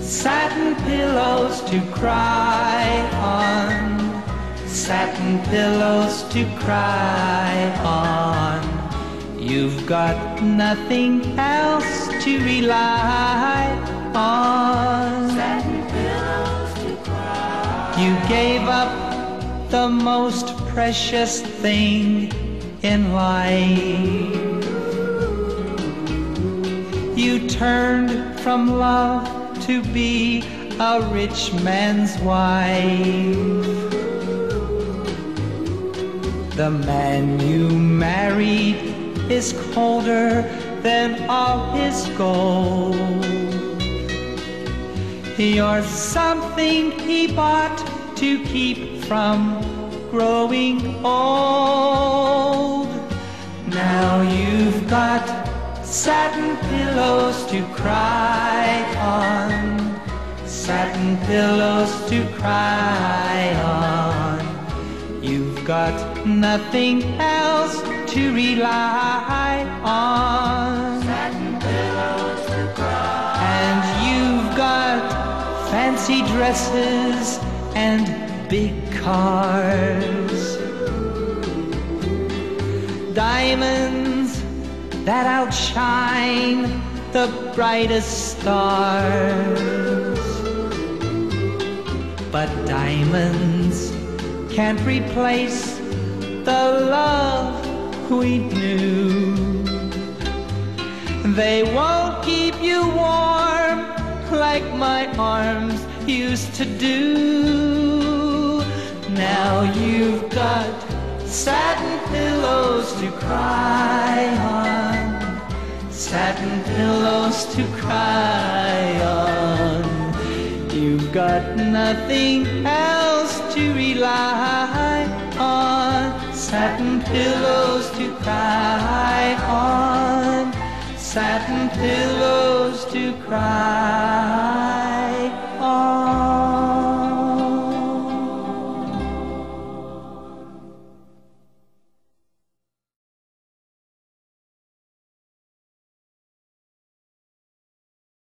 satin pillows to cry on, satin pillows to cry on. You've got nothing else to rely on. Satin pillows to cry. You gave up the most precious thing in life. You turned from love to be a rich man's wife. The man you married is colder than all his gold. You're something he bought to keep from growing old. Now you've got satin pillows to cry on, satin pillows to cry on. You've got nothing else to rely on. Satin pillows to cry. And you've got fancy dresses and big cars, diamonds that outshine the brightest stars. But diamonds can't replace the love we knew. They won't keep you warm like my arms used to do. Now you've got satin pillows to cry on, satin pillows to cry on. You've got nothing else to rely on. Satin pillows to cry on, satin pillows to cry